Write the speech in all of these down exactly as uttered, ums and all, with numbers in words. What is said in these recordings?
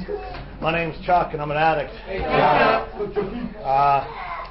My name's Chuck, and I'm an addict. Uh,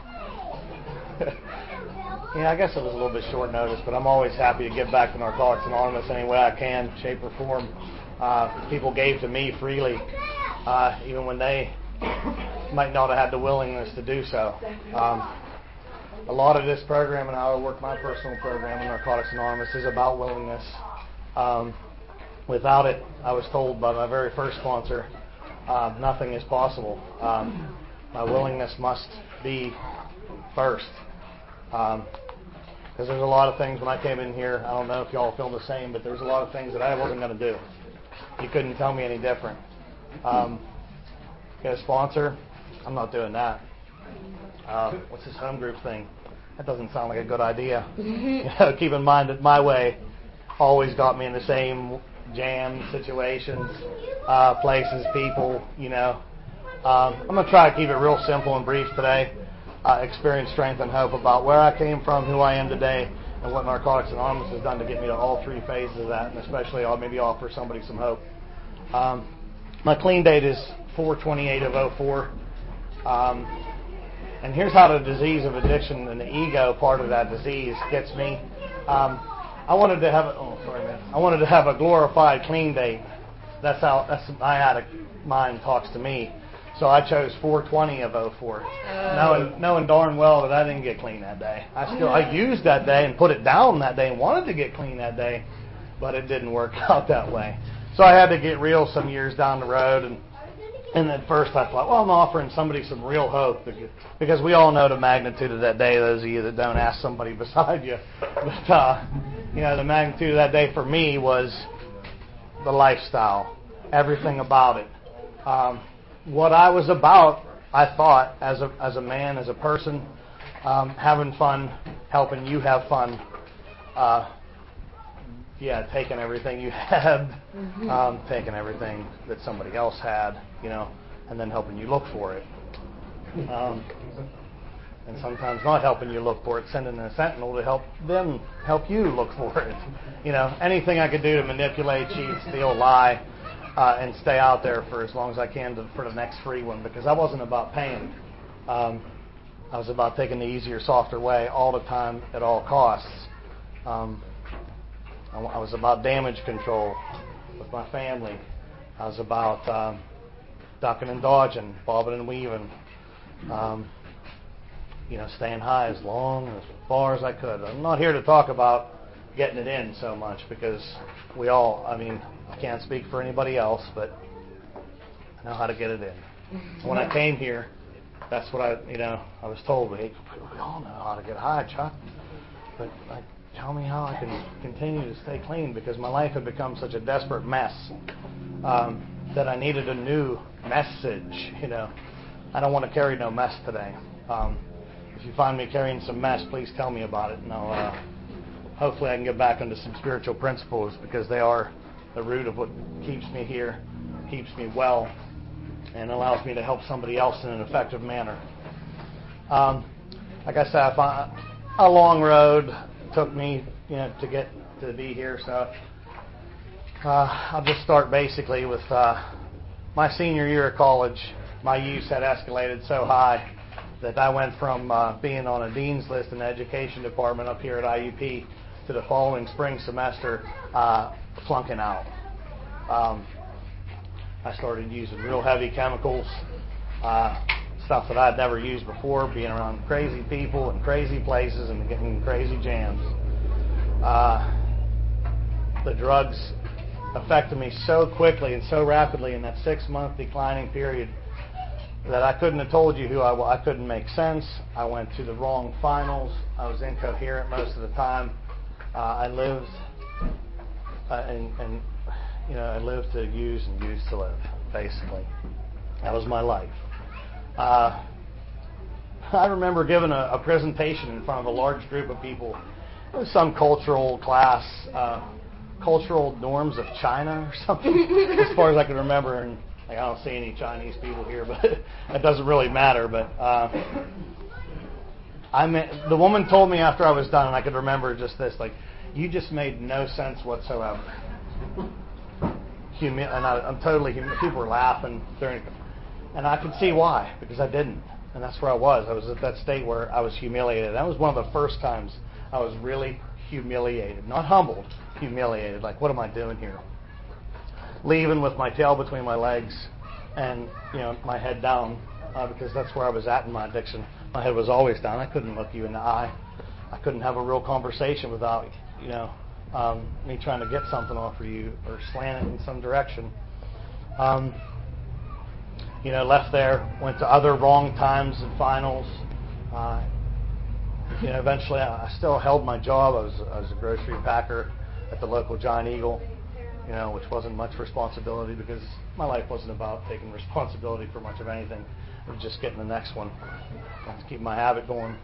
yeah, I guess it was a little bit short notice, but I'm always happy to give back to Narcotics Anonymous any way I can, shape or form. Uh, people gave to me freely, uh, even when they might not have had the willingness to do so. Um, a lot of this program and how I work my personal program in Narcotics Anonymous is about willingness. Um, without it, I was told by my very first sponsor, uh, nothing is possible. Um, my willingness must be first. Um, Because there's a lot of things when I came in here, I don't know if y'all feel the same, but there's a lot of things that I wasn't going to do. You couldn't tell me any different. Um, get a sponsor? I'm not doing that. Uh, what's this home group thing? That doesn't sound like a good idea. You know, keep in mind that my way always got me in the same jam situations, uh, places, people, you know. Um, I'm going to try to keep it real simple and brief today. Uh, experience, strength, and hope about where I came from, who I am today, and what Narcotics Anonymous has done to get me to all three phases of that, and especially I'll maybe offer somebody some hope. Um, my clean date is four twenty-eight of oh four, um, and here's how the disease of addiction and the ego part of that disease gets me. Um, I wanted to have a, oh sorry man, I wanted to have a glorified clean date. That's how that's my addict mind talks to me. So I chose four twenty of oh four, uh, knowing, knowing darn well that I didn't get clean that day. I still I used that day and put it down that day and wanted to get clean that day, but it didn't work out that way. So I had to get real some years down the road, and and at first I thought, well, I'm offering somebody some real hope, because we all know the magnitude of that day. Those of you that don't, ask somebody beside you. But uh, you know, the magnitude of that day for me was the lifestyle, everything about it. Um, What I was about, I thought, as a as a man, as a person, um, having fun, helping you have fun, uh, yeah, taking everything you had, um, taking everything that somebody else had, you know, and then helping you look for it. Um, and sometimes not helping you look for it, sending a sentinel to help them help you look for it. You know, anything I could do to manipulate, cheat, steal, lie, Uh, and stay out there for as long as I can to, for the next free one, because I wasn't about paying. Um, I was about taking the easier, softer way all the time at all costs. Um, I, I was about damage control with my family. I was about um, ducking and dodging, bobbing and weaving, um, you know, staying high as long, as far as I could. I'm not here to talk about getting it in so much, because we all, I mean, I can't speak for anybody else, but I know how to get it in. When I came here, that's what I, you know, I was told, we, we all know how to get high, Chuck, but like, tell me how I can continue to stay clean, because my life had become such a desperate mess um, that I needed a new message, you know. I don't want to carry no mess today. Um, if you find me carrying some mess, please tell me about it, and I'll, uh, hopefully I can get back into some spiritual principles, because they are the root of what keeps me here, keeps me well, and allows me to help somebody else in an effective manner. Um, like I said, I found a long road took me, you know, to get to be here. So uh, I'll just start basically with uh, my senior year of college. My use had escalated so high that I went from uh, being on a dean's list in the education department up here at I U P to the following spring semester uh, flunking out. Um, I started using real heavy chemicals, uh, stuff that I'd never used before, being around crazy people and crazy places and getting crazy jams. Uh, the drugs affected me so quickly and so rapidly in that six-month declining period that I couldn't have told you who I was. I couldn't make sense. I went to the wrong finals. I was incoherent most of the time. Uh, I lived, uh, and, and you know, I lived to use and use to live, basically. That was my life. Uh, I remember giving a, a presentation in front of a large group of people. It was some cultural class, uh, cultural norms of China or something, as far as I can remember. And like, I don't see any Chinese people here, but that doesn't really matter. But uh, I mean, the woman told me after I was done, and I could remember just this, like, you just made no sense whatsoever. humi- and I, I'm totally, hum- people were laughing during, and I could see why, because I didn't. And that's where I was. I was at that state where I was humiliated. That was one of the first times I was really humiliated. Not humbled, humiliated. Like, what am I doing here? Leaving with my tail between my legs and, you know, my head down, uh, because that's where I was at in my addiction. My head was always down. I couldn't look you in the eye. I couldn't have a real conversation without, you know, um, me trying to get something off of you or slant it in some direction. Um, you know, left there, went to other wrong times and finals. Uh, you know, eventually I, I still held my job. I was, I was a grocery packer at the local Giant Eagle, you know, which wasn't much responsibility because my life wasn't about taking responsibility for much of anything. It was just getting the next one and keep my habit going.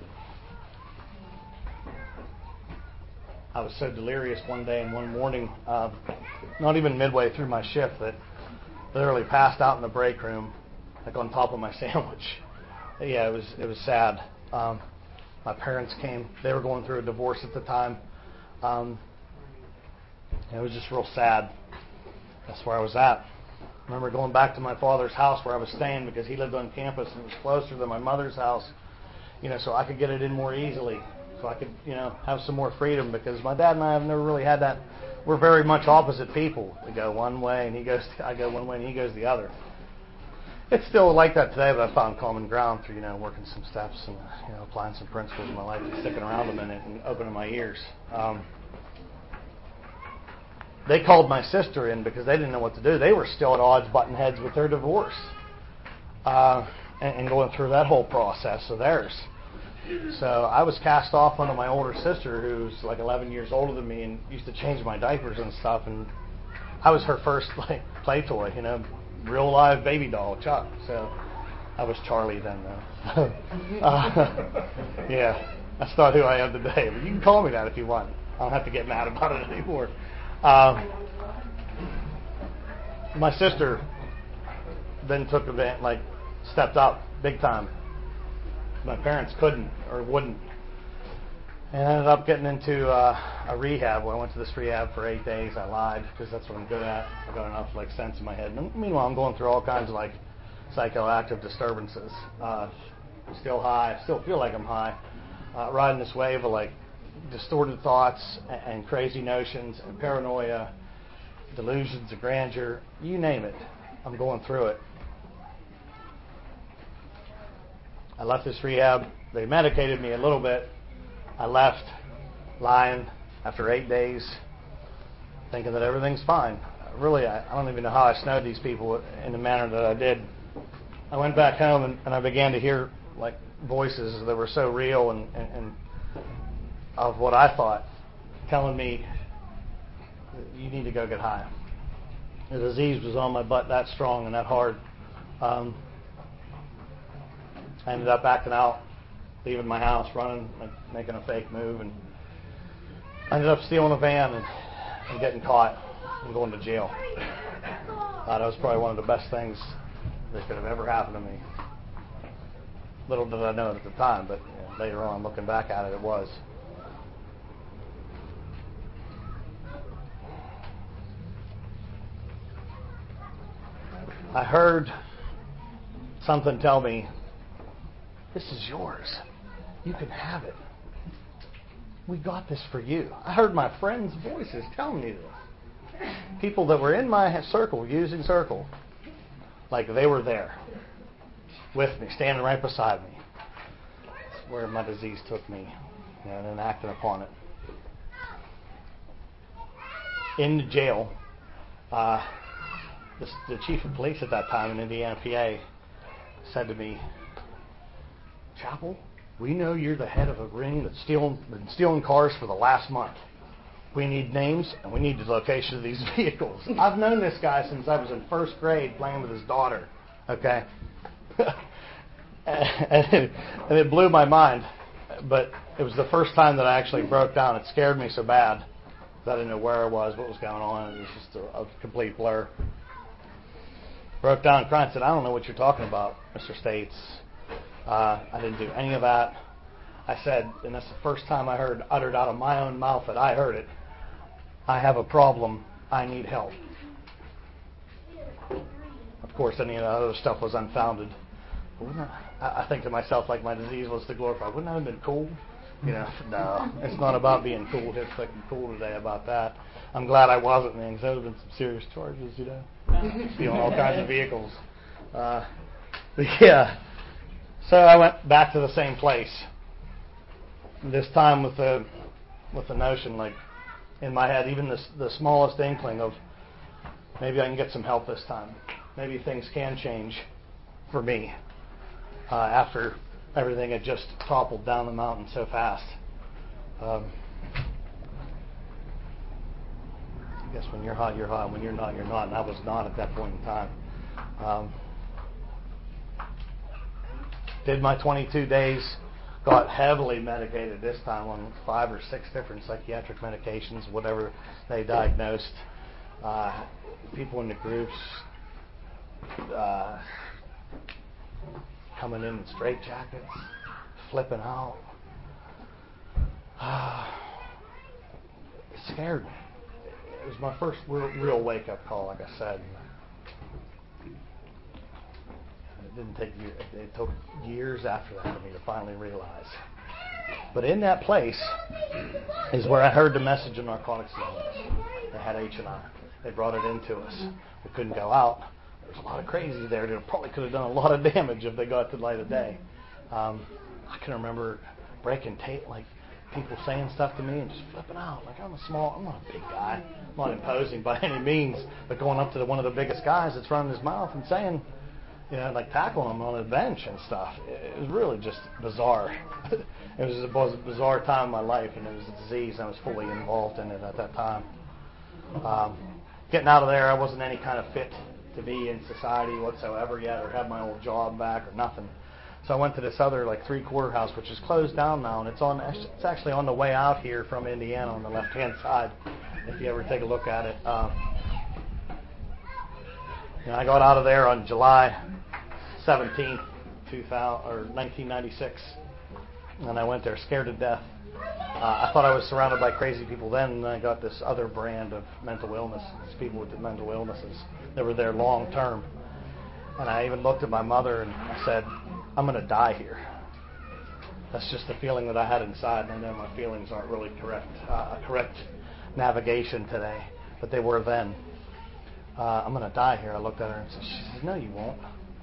I was so delirious one day and one morning, uh, not even midway through my shift, that literally passed out in the break room, like on top of my sandwich. Yeah, it was it was sad. Um, my parents came. They were going through a divorce at the time. Um, it was just real sad. That's where I was at. I remember going back to my father's house where I was staying because he lived on campus and it was closer than my mother's house, you know, so I could get it in more easily. So I could, you know, have some more freedom because my dad and I have never really had that. We're very much opposite people. We go one way and he goes, I go one way and he goes the other. It's still like that today, but I found common ground through, you know, working some steps and, you know, applying some principles in my life and sticking around a minute and opening my ears. Um, they called my sister in because they didn't know what to do. They were still at odds, butting heads with their divorce uh, and, and going through that whole process of theirs. So I was cast off onto my older sister, who's like eleven years older than me and used to change my diapers and stuff. And I was her first like play toy, you know, real live baby doll, Chuck. So I was Charlie then, though. uh, yeah, that's not who I am today. But you can call me that if you want. I don't have to get mad about it anymore. Uh, my sister then took a bit, like stepped up big time. My parents couldn't or wouldn't. And I ended up getting into uh, a rehab where I went to this rehab for eight days. I lied because that's what I'm good at. I got enough like sense in my head. And meanwhile, I'm going through all kinds of like psychoactive disturbances. Uh, still high. Still feel like I'm high. Uh, riding this wave of like distorted thoughts and, and crazy notions and paranoia, delusions of grandeur. You name it. I'm going through it. I left this rehab. They medicated me a little bit. I left lying after eight days, thinking that everything's fine. Really, I, I don't even know how I snowed these people in the manner that I did. I went back home and, and I began to hear like voices that were so real and, and, and of what I thought, telling me, you need to go get high. The disease was on my butt that strong and that hard. Um, I ended up acting out, leaving my house, running, like, making a fake move, and I ended up stealing a van and, and getting caught and going to jail. Uh, that was probably one of the best things that could have ever happened to me. Little did I know it at the time, but you know, later on, looking back at it, it was. I heard something tell me, this is yours. You can have it. We got this for you. I heard my friends' voices telling me this. People that were in my circle, using circle, like they were there with me, standing right beside me. That's where my disease took me, you know, and then acting upon it. In the jail, uh, the, the chief of police at that time in Indiana, P A, said to me, Chappell, we know you're the head of a ring that's stealing, been stealing cars for the last month. We need names and we need the location of these vehicles. I've known this guy since I was in first grade playing with his daughter. Okay? and, it, and it blew my mind. But it was the first time that I actually broke down. It scared me so bad that I didn't know where I was, what was going on. It was just a, a complete blur. Broke down and cried and said, I don't know what you're talking about, Mister States. Uh, I didn't do any of that. I said, and that's the first time I heard uttered out of my own mouth that I heard it, I have a problem. I need help. of course, any of the other stuff was unfounded. But wouldn't I, I think to myself, like, my disease was to glorify. Wouldn't that have been cool? You know, no. It's not about being cool. It's fucking cool today about that. I'm glad I wasn't, man, because there would have been some serious charges, you know. Stealing all kinds of vehicles. Uh, but yeah. So I went back to the same place. This time with the with the notion, like, in my head, even the, the smallest inkling of maybe I can get some help this time. Maybe things can change for me uh, after everything had just toppled down the mountain so fast. Um, I guess when you're hot, you're hot. When you're not, you're not. And I was not at that point in time. Um, did my twenty-two days. Got heavily medicated this time on five or six different psychiatric medications, whatever they diagnosed. Uh, people in the groups uh, coming in in straitjackets, flipping out. Uh, it scared me. It was my first real, real wake-up call, like I said. It didn't take years. It took years after that for me to finally realize. But in that place is where I heard the message of Narcotics Anonymous. They had H and I. They brought it into us. We couldn't go out. There was a lot of crazy there that probably could have done a lot of damage if they got to the light of day. Um, I can remember breaking tape, like people saying stuff to me and just flipping out. Like, I'm a small, I'm not a big guy. I'm not imposing by any means, but going up to the, one of the biggest guys that's running his mouth and saying, you know, like tackling him on a bench and stuff. It was really just bizarre. It was a bizarre time in my life, and it was a disease. I was fully involved in it at that time. Um, getting out of there, I wasn't any kind of fit to be in society whatsoever yet, or have my old job back, or nothing. So I went to this other, like, three-quarter house, which is closed down now, and it's on. It's actually on the way out here from Indiana on the left-hand side, if you ever take a look at it. Um, you know, I got out of there on July seventeenth, two thousand, or nineteen ninety-six, and I went there scared to death. Uh, I thought I was surrounded by crazy people then, and I got this other brand of mental illness, these people with the mental illnesses that were there long term. And I even looked at my mother and I said, I'm going to die here. That's just the feeling that I had inside, and I know my feelings aren't really correct, uh, a correct navigation today, but they were then. Uh, I'm going to die here. I looked at her and said, she said, no, you won't.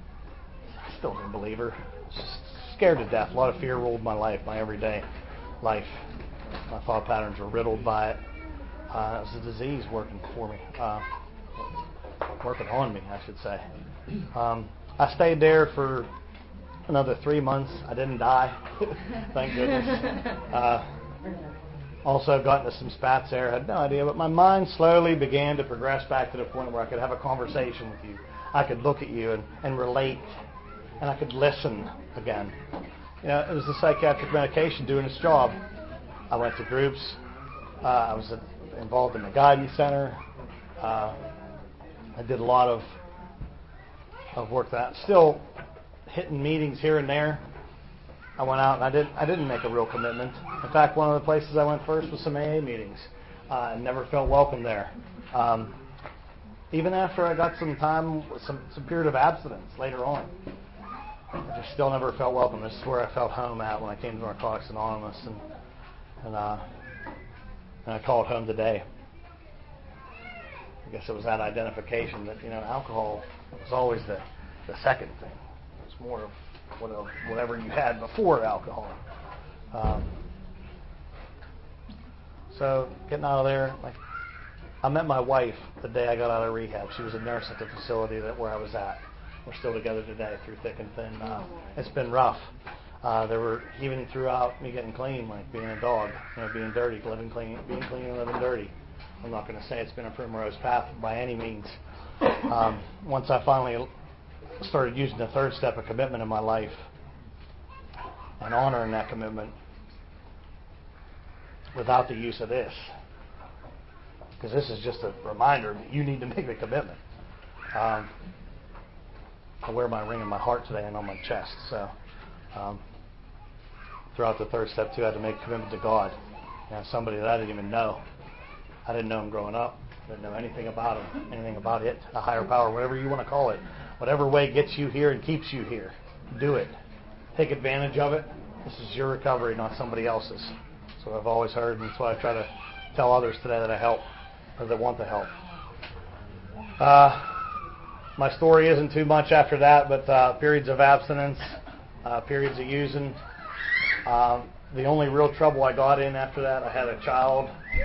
I still didn't believe her. Just scared to death. A lot of fear ruled my life, my everyday life. My thought patterns were riddled by it. Uh, it was a disease working for me, uh, working on me, I should say. Um, I stayed there for another three months. I didn't die, thank goodness. Uh, also got into some spats there. I had no idea, but my mind slowly began to progress back to the point where I could have a conversation with you. I could look at you and, and relate, and I could listen again. You know, it was the psychiatric medication doing its job. I went to groups. Uh, I was involved in the guidance center. Uh, I did a lot of of work that still hitting meetings here and there. I went out and I didn't I didn't make a real commitment. In fact, one of the places I went first was some A A meetings. Uh, I never felt welcome there. Um, even after I got some time, some some period of abstinence later on, I just still never felt welcome. This is where I felt home at when I came to Narcotics Anonymous, and and, uh, and I called home today. I guess it was that identification that, you know, alcohol was always the, the second thing. It's more of whatever you had before alcohol. Um, so getting out of there, like, I met my wife the day I got out of rehab. She was a nurse at the facility that where I was at. We're still together today through thick and thin. Uh, it's been rough. Uh, there were, even throughout me getting clean, like being a dog, you know, being dirty, living clean, being clean and living dirty. I'm not going to say it's been a primrose path by any means. Um, once I finally started using the third step of commitment in my life and honoring that commitment without the use of this, because this is just a reminder that you need to make the commitment. Um, I wear my ring in my heart today and on my chest. So um, throughout the third step too, I had to make a commitment to God. You know, somebody that I didn't even know. I didn't know him growing up. Didn't know anything about him, anything about it, a higher power, whatever you want to call it. Whatever way gets you here and keeps you here, do it. Take advantage of it. This is your recovery, not somebody else's. That's what I've always heard, and that's why I try to tell others today that I help, or that want to help. Uh, my story isn't too much after that, but uh, periods of abstinence, uh, periods of using. Uh, the only real trouble I got in after that, I had a child.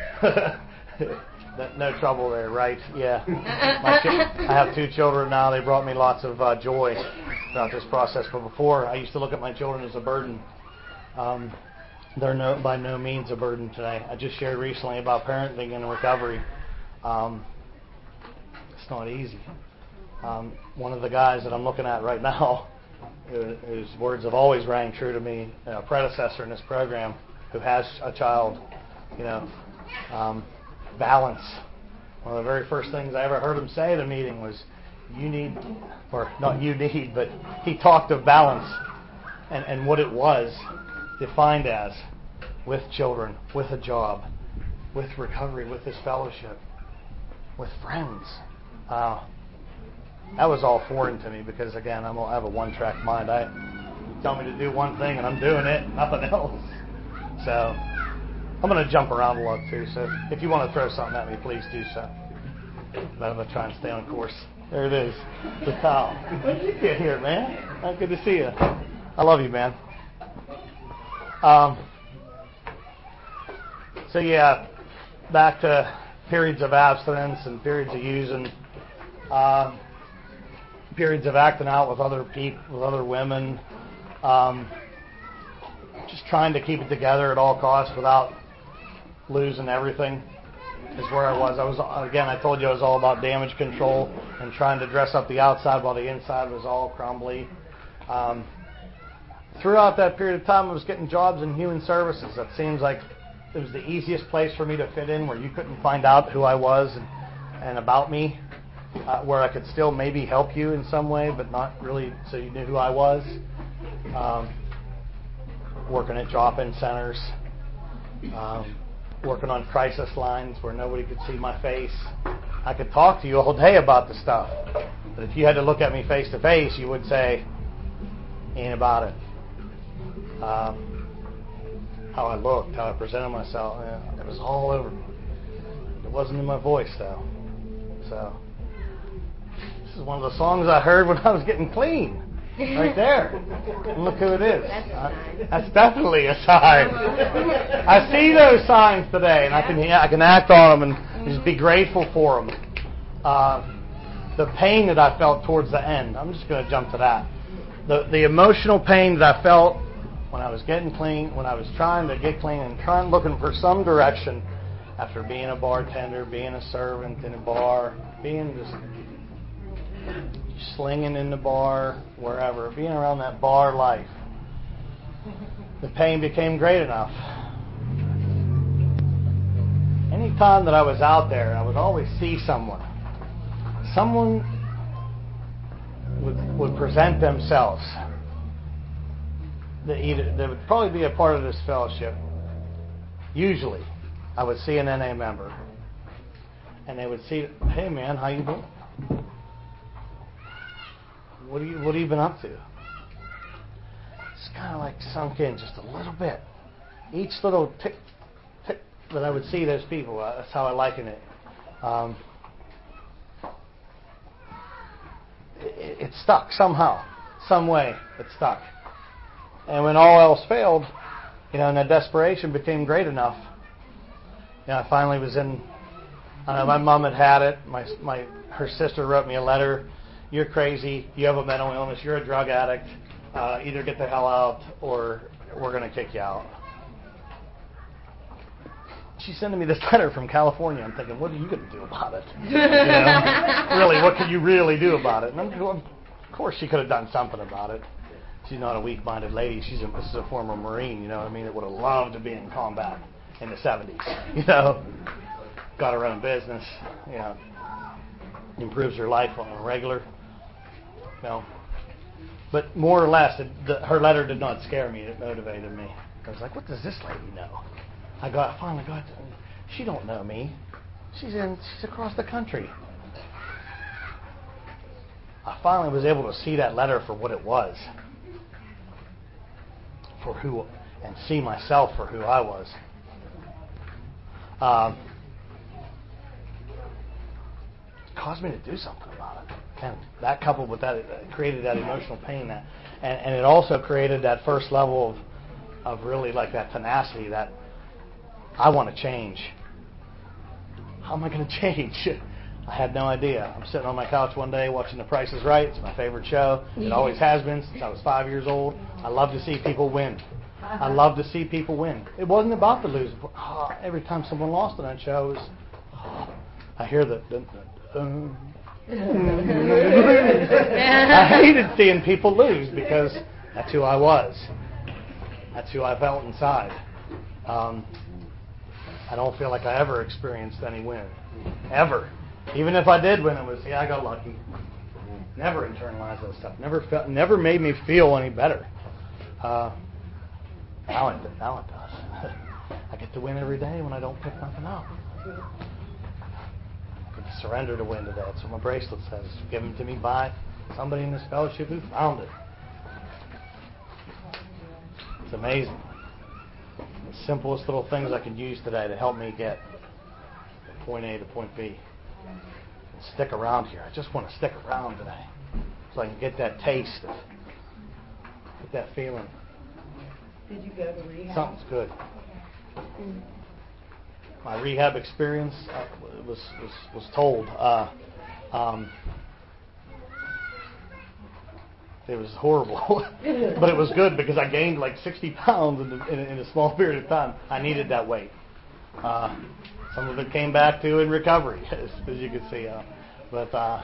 No trouble there, right? Yeah. My chi- I have two children now. They brought me lots of uh, joy throughout this process. But before, I used to look at my children as a burden. Um, they're no, by no means a burden today. I just shared recently about parenting and recovery. Um, it's not easy. Um, one of the guys that I'm looking at right now, whose words have always rang true to me, a predecessor in this program, who has a child, you know, um, balance. One of the very first things I ever heard him say at a meeting was, you need, or not you need, but he talked of balance and, and what it was defined as, with children, with a job, with recovery, with this fellowship, with friends. Uh, that was all foreign to me because, again, I'm, I have a one-track mind. I you tell me to do one thing and I'm doing it, nothing else. So I'm going to jump around a lot too, so if you want to throw something at me, please do so. But I'm going to try and stay on course. There it is, the towel. When did you get here, man? Oh, good to see you. I love you, man. Um, so yeah, back to periods of abstinence and periods of using, uh, periods of acting out with other people, with other women, um, just trying to keep it together at all costs without losing everything is where I was. I was, again, I told you I was all about damage control and trying to dress up the outside while the inside was all crumbly. Um, throughout that period of time, I was getting jobs in human services. That seems like it was the easiest place for me to fit in, where you couldn't find out who I was and, and about me, uh, where I could still maybe help you in some way, but not really so you knew who I was. Um, working at drop-in centers, um, working on crisis lines where nobody could see my face. I could talk to you all day about the stuff, but if you had to look at me face to face, you would say, ain't about it. Um, how I looked, how I presented myself, yeah, it was all over me. It wasn't in my voice, though. So, this is one of the songs I heard when I was getting clean. Right there. And look who it is. That's a sign. That's definitely a sign. I see those signs today, and I can I can act on them and just be grateful for them. Uh, the pain that I felt towards the end, I'm just going to jump to that. The the emotional pain that I felt when I was getting clean, when I was trying to get clean and trying looking for some direction after being a bartender, being a servant in a bar, being just slinging in the bar, wherever, being around that bar life. The pain became great enough. Any time that I was out there, I would always see someone. Someone would, would present themselves. That either they would probably be a part of this fellowship. Usually, I would see an N A member, and they would see, "Hey, man, how you doing? What are you What have you been up to?" It's kind of like sunk in just a little bit. Each little tick, tick that I would see those people. Uh, that's how I liken it. Um, it. It stuck somehow, some way. It stuck. And when all else failed, you know, and that desperation became great enough, you know, I finally was in. I know my mom had had it. My my her sister wrote me a letter. You're crazy. You have a mental illness. You're a drug addict. Uh, either get the hell out or we're going to kick you out. She's sending me this letter from California. I'm thinking, what are you going to do about it? You know? Really, what can you really do about it? And I'm, well, of course, she could have done something about it. She's not a weak-minded lady. She's a, this is a former Marine, you know what I mean, that would have loved to be in combat in the seventies. You know, got her own business, you know, improves her life on a regular. You know, but more or less, it, the, her letter did not scare me. It motivated me. I was like, what does this lady know? I got finally got. To, she don't know me. She's in. She's across the country. I finally was able to see that letter for what it was, for who, and see myself for who I was. Um, it caused me to do something about it. And that coupled with that, it created that emotional pain. That, and, and it also created that first level of, of really like that tenacity that I want to change. How am I going to change? I had no idea. I'm sitting on my couch one day watching The Price is Right. It's my favorite show. It always has been since I was five years old. I love to see people win. I love to see people win. It wasn't about the losing. Oh, every time someone lost on that show, it was, oh, I hear the... the, the um, I hated seeing people lose because that's who I was. That's who I felt inside. Um, I don't feel like I ever experienced any win. Ever. Even if I did win, it was, yeah, I got lucky. Never internalized that stuff. Never felt, never made me feel any better. Uh, now it, now it does. I get to win every day when I don't pick nothing up. I get to surrender to win today. That's what my bracelet says. Given to me by somebody in this fellowship who found it. It's amazing. The simplest little things I could use today to help me get from point A to point B. And stick around here. I just want to stick around today so I can get that taste of, get that feeling. Did you go to rehab? Something's good. My rehab experience uh, was, was was told. Uh, um, it was horrible, but it was good because I gained like sixty pounds in, the, in, in a small period of time. I needed that weight. Uh, some of it came back to in recovery, as, as you can see. Uh, but uh,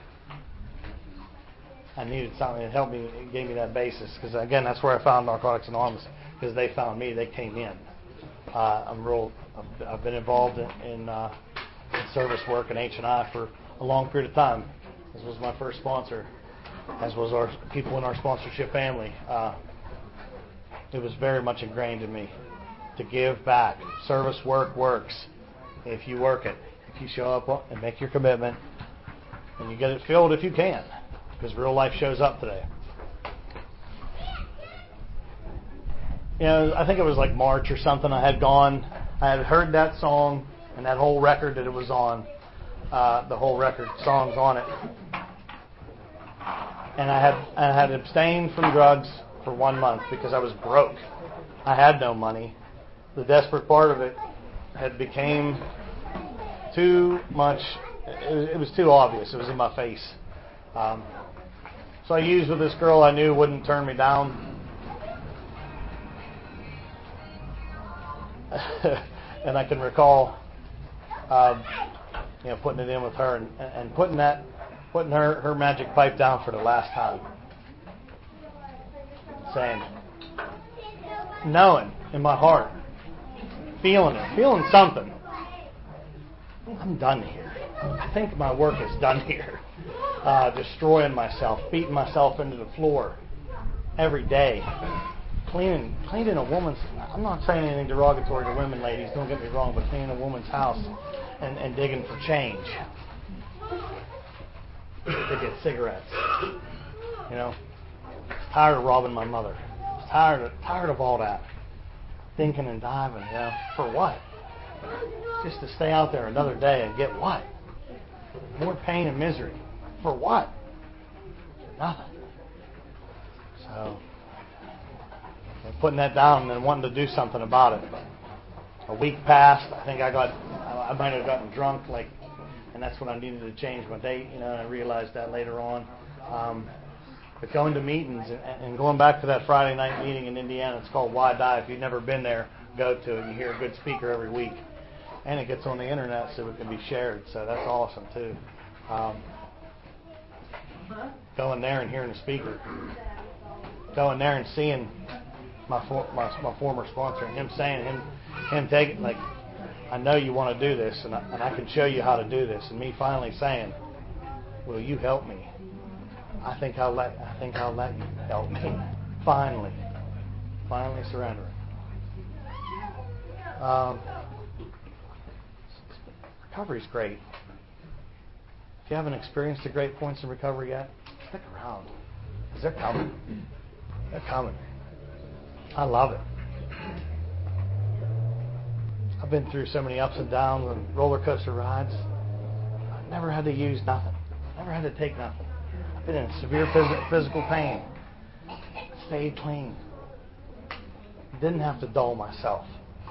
I needed something that helped me, it gave me that basis. Because again, that's where I found Narcotics Anonymous. Because they found me, they came in. Uh, I'm real. I've, I've been involved in, in, uh, in service work and H and I for a long period of time. This was my first sponsor, as was our people in our sponsorship family. Uh, it was very much ingrained in me to give back. Service work works if you work it. If you show up and make your commitment, and you get it filled if you can, because real life shows up today. You know, I think it was like March or something. I had gone, I had heard that song and that whole record that it was on, uh, the whole record, songs on it. And I had I had abstained from drugs for one month because I was broke. I had no money. The desperate part of it had became too much. It, it was too obvious. It was in my face. Um, so I used with this girl I knew wouldn't turn me down. And I can recall, um, you know, putting it in with her and, and putting that, putting her, her magic pipe down for the last time. Saying, knowing in my heart, feeling it, feeling something. I'm done here. I think my work is done here. Uh, destroying myself, beating myself into the floor every day. Cleaning, cleaning a woman's, I'm not saying anything derogatory to women, ladies, don't get me wrong, but cleaning a woman's house and, and digging for change to get cigarettes. You know, tired of robbing my mother. Tired of, tired of all that. Thinking and diving, you know, for what? Just to stay out there another day and get what? More pain and misery. For what? Nothing. So, putting that down and then wanting to do something about it. A week passed. I think I got, I might have gotten drunk, like, and that's when I needed to change my date. You know, and I realized that later on. Um, but going to meetings and, and going back to that Friday night meeting in Indiana, it's called Why Die. If you've never been there, go to it. You hear a good speaker every week, and it gets on the internet so it can be shared. So that's awesome too. Um, going there and hearing the speaker, going there and seeing my for, my, my former sponsor and him saying him him taking like, I know you want to do this and I, and I can show you how to do this, and me finally saying, will you help me? I think I'll let I think I'll let you help me. Finally, finally surrendering. Um, recovery's great. If you haven't experienced the great points in recovery yet, stick around. Because they're coming. They're coming. I love it. I've been through so many ups and downs and roller coaster rides. I've never had to use nothing. Never had to take nothing. I've been in severe phys- physical pain. Stayed clean. Didn't have to dull myself.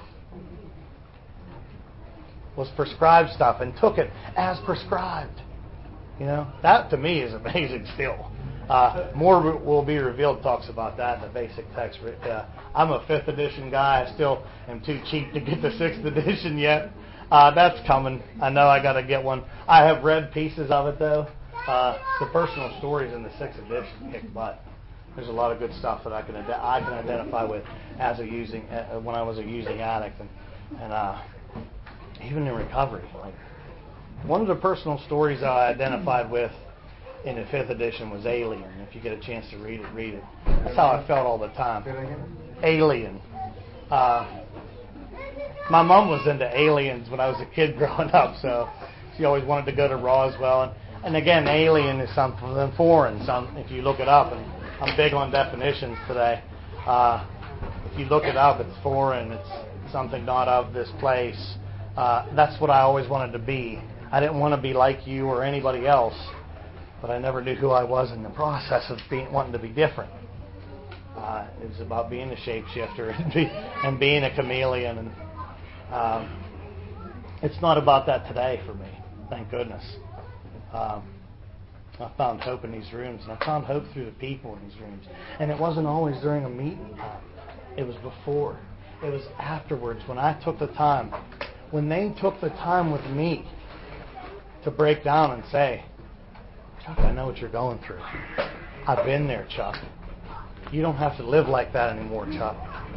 Was prescribed stuff and took it as prescribed. You know, that to me is amazing still. Uh, more will be revealed talks about that in the basic text. Uh, I'm a fifth edition guy. I still am too cheap to get the sixth edition yet. Uh, that's coming. I know I got to get one. I have read pieces of it though. Uh, the personal stories in the sixth edition kick butt. There's a lot of good stuff that I can ad- I can identify with as a using uh, when I was a using addict and and uh, even in recovery. Like one of the personal stories I identified with in the fifth edition was Alien. If you get a chance to read it, read it. That's how I felt all the time. Alien. Uh, my mom was into aliens when I was a kid growing up, so she always wanted to go to Roswell. And, and again, alien is something foreign. Some, if you look it up, and I'm big on definitions today. Uh, if you look it up, it's foreign. It's something not of this place. Uh, that's what I always wanted to be. I didn't want to be like you or anybody else, but I never knew who I was in the process of being, wanting to be different. Uh, it was about being a shapeshifter and, be, and being a chameleon. And um, it's not about that today for me, thank goodness. Um, I found hope in these rooms, and I found hope through the people in these rooms. And it wasn't always during a meeting time. It was before. It was afterwards when I took the time. When they took the time with me to break down and say, Chuck, I know what you're going through. I've been there, Chuck. You don't have to live like that anymore, Chuck.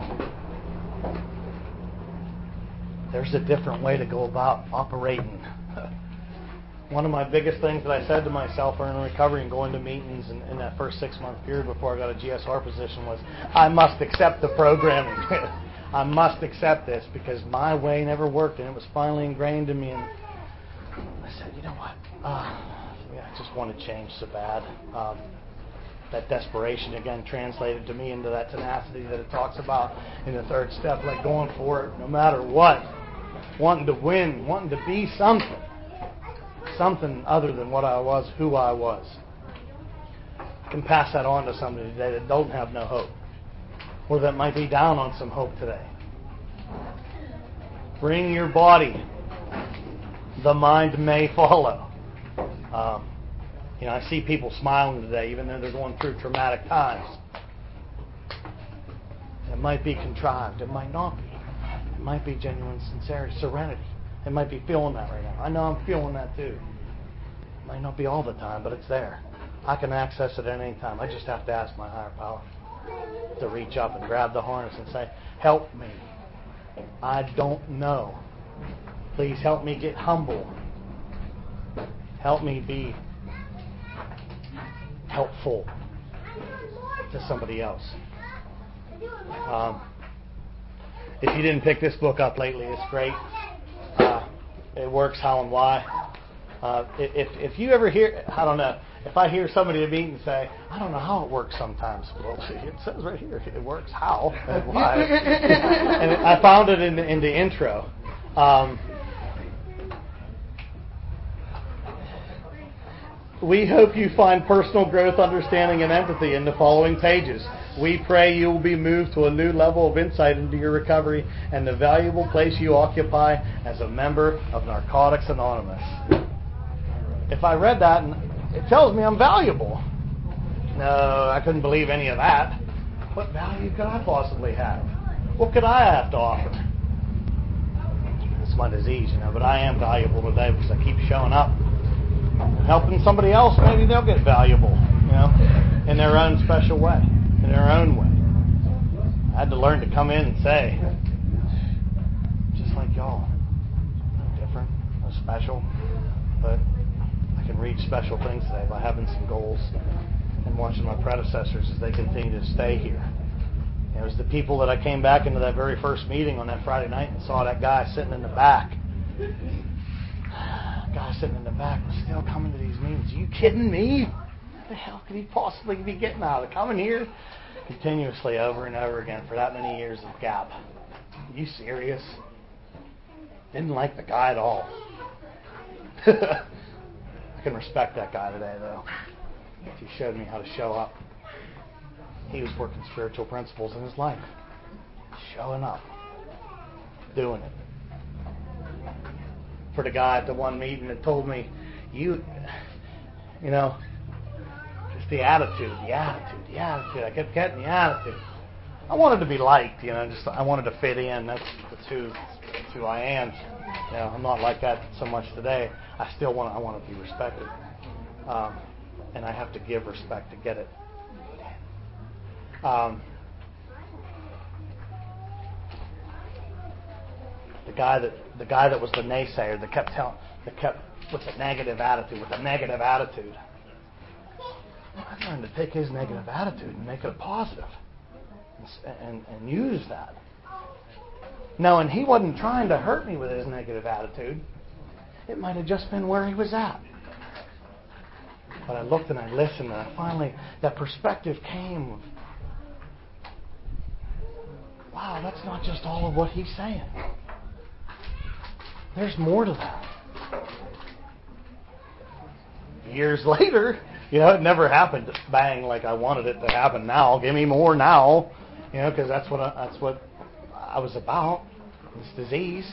There's a different way to go about operating. One of my biggest things that I said to myself in recovery and going to meetings in, in that first six-month period before I got a G S R position was, I must accept the programming. I must accept this because my way never worked, and it was finally ingrained in me. And I said, you know what? Uh, yeah, I just want to change so bad. Um, that desperation, again, translated to me into that tenacity that it talks about in the third step, like going for it no matter what. Wanting to win, wanting to be something. Something other than what I was, who I was. I can pass that on to somebody today that don't have no hope, or that might be down on some hope today. Bring your body. The mind may follow. Um, you know, I see people smiling today, even though they're going through traumatic times. It might be contrived. It might not be. It might be genuine sincerity, serenity. It might be feeling that right now. I know I'm feeling that too. It might not be all the time, but it's there. I can access it at any time. I just have to ask my higher power to reach up and grab the harness and say, help me. I don't know. Please help me get humble. Help me be helpful to somebody else. Um, if you didn't pick this book up lately, it's great. Uh, it works how and why. Uh, if if you ever hear, I don't know, if I hear somebody at a meeting say, I don't know how it works sometimes. Well, it says right here, it works how and why. And I found it in the, in the intro. Um, we hope you find personal growth, understanding, and empathy in the following pages. We pray you will be moved to a new level of insight into your recovery and the valuable place you occupy as a member of Narcotics Anonymous. If I read that, and it tells me I'm valuable. No, I couldn't believe any of that. What value could I possibly have? What could I have to offer? It's my disease, you know, but I am valuable today because I keep showing up. And helping somebody else, maybe they'll get valuable, you know, in their own special way, in their own way. I had to learn to come in and say, just like y'all, no different, no special, but I can reach special things today by having some goals and watching my predecessors as they continue to stay here. It was the people that I came back into that very first meeting on that Friday night and saw that guy sitting in the back. Guy sitting in the back was still coming to these meetings. Are you kidding me? the hell could he possibly be getting out of coming here continuously over and over again for that many years of Gap? Are you serious? Didn't like the guy at all. I can respect that guy today, though. He showed me how to show up. He was working spiritual principles in his life. Showing up. Doing it. For the guy at the one meeting that told me, you, you know, just the attitude, the attitude, the attitude. I kept getting the attitude. I wanted to be liked, you know, just I wanted to fit in. That's, that's who that's who I am. You know, I'm not like that so much today. I still want I want to be respected, um, and I have to give respect to get it. Um, the guy that the guy that was the naysayer that kept telling that kept with a negative attitude, with a negative attitude. I learned to take his negative attitude and make it a positive. And, and, and use that. No, and he wasn't trying to hurt me with his negative attitude. It might have just been where he was at. But I looked and I listened, and I finally, that perspective came of, wow, that's not just all of what he's saying. There's more to that. Years later, you know, it never happened bang like I wanted it to happen now. Give me more now. You know, because that's what I, that's what I was about. This disease.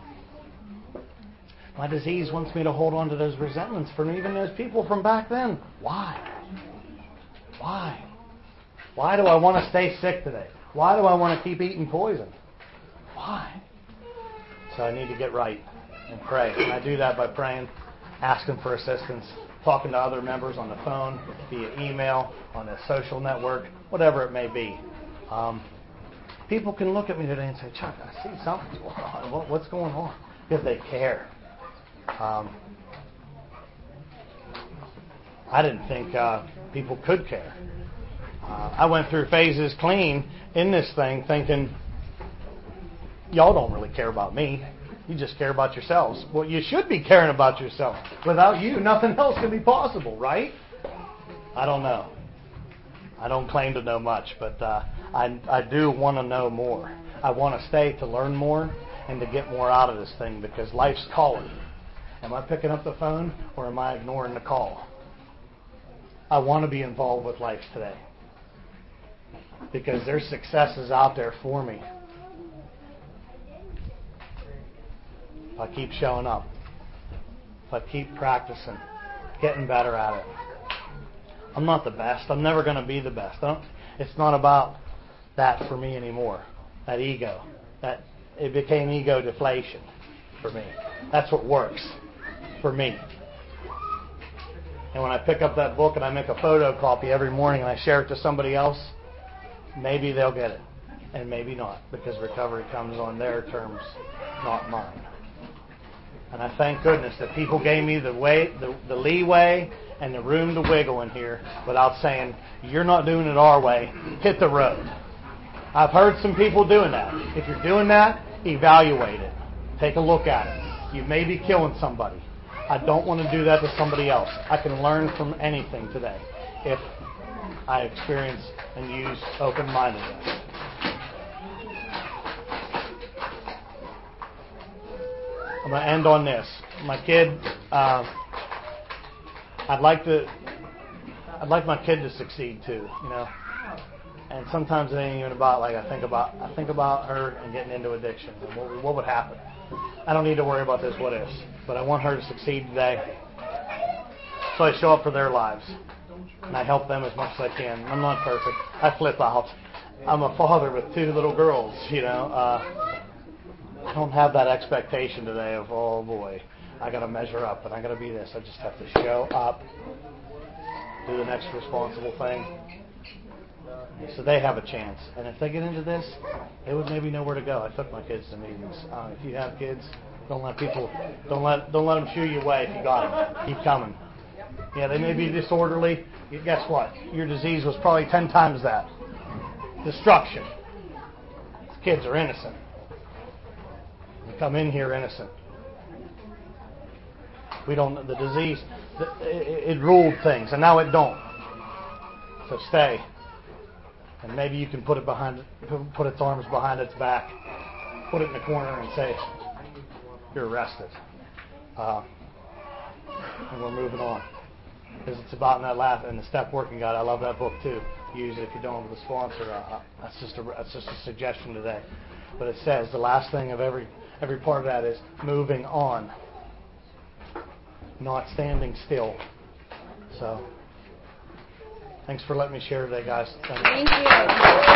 My disease wants me to hold on to those resentments from even those people from back then. Why? Why? Why do I want to stay sick today? Why do I want to keep eating poison? Why? So I need to get right and pray. And I do that by praying, asking for assistance, talking to other members on the phone, via email, on a social network, whatever it may be. Um, people can look at me today and say, Chuck, I see something's going on. What, what's going on? Because they care. Um, I didn't think uh, people could care. Uh, I went through phases clean in this thing thinking, y'all don't really care about me. You just care about yourselves. Well, you should be caring about yourself. Without you, nothing else can be possible, right? I don't know. I don't claim to know much, but uh, I, I do want to know more. I want to stay to learn more and to get more out of this thing because life's calling. Am I picking up the phone or am I ignoring the call? I want to be involved with life today because there's successes out there for me. If I keep showing up, if I keep practicing, getting better at it. I'm not the best. I'm never going to be the best. I don't, it's not about that for me anymore. That ego. That it became ego deflation for me. That's what works for me. And when I pick up that book and I make a photocopy every morning and I share it to somebody else, maybe they'll get it. And maybe not, because recovery comes on their terms, not mine. And I thank goodness that people gave me the way, the, the leeway and the room to wiggle in here without saying, you're not doing it our way, hit the road. I've heard some people doing that. If you're doing that, evaluate it. Take a look at it. You may be killing somebody. I don't want to do that to somebody else. I can learn from anything today if I experience and use open-mindedness. I'm going to end on this. My kid, uh, I'd like to, I'd like my kid to succeed too, you know. And sometimes it ain't even about like I think about, I think about her and getting into addiction and what, what would happen. I don't need to worry about this what ifs, but I want her to succeed today. So I show up for their lives and I help them as much as I can. I'm not perfect. I flip out. I'm a father with two little girls, you know. Uh, I don't have that expectation today of, oh boy, I got to measure up and I got to be this. I just have to show up, do the next responsible thing. So they have a chance. And if they get into this, they would maybe know where to go. I took my kids to meetings. Uh, if you have kids, don't let people, don't let, don't let them shoo you away if you got them. Keep coming. Yeah, they may be disorderly. Guess what? Your disease was probably ten times that. Destruction. Kids are innocent. They come in here innocent. We don't. The disease, it, it ruled things, and now it don't. So stay. And maybe you can put it behind, put its arms behind its back, put it in the corner and say, you're arrested. Uh, and we're moving on. Because it's about in that last, and the Step Working Guide. I love that book too. Use it if you don't have a sponsor. Uh, that's just a that's just a suggestion today. But it says the last thing of every every part of that is moving on, not standing still. So, thanks for letting me share today, guys. Thank you. Thank you.